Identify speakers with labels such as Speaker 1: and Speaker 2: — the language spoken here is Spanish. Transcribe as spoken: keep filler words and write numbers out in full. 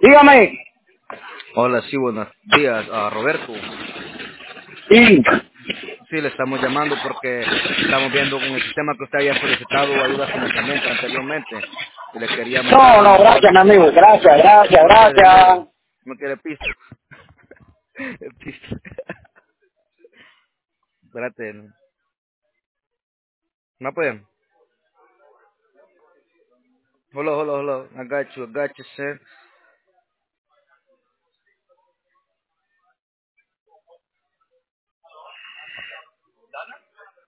Speaker 1: Dígame.
Speaker 2: Hola, sí, buenos días, a Roberto.
Speaker 1: Sí.
Speaker 2: Sí, le estamos llamando porque estamos viendo con el sistema que usted había solicitado ayuda financiamiento anteriormente y le queríamos dar
Speaker 1: No,
Speaker 2: una
Speaker 1: no,
Speaker 2: mejor.
Speaker 1: gracias, mi amigo. Gracias, gracias,
Speaker 2: No quiere
Speaker 1: gracias.
Speaker 2: dinero, no quiere pisto. Pisto. Espérate, no puede. Hello, hello, hello. I got you, I got you, sir.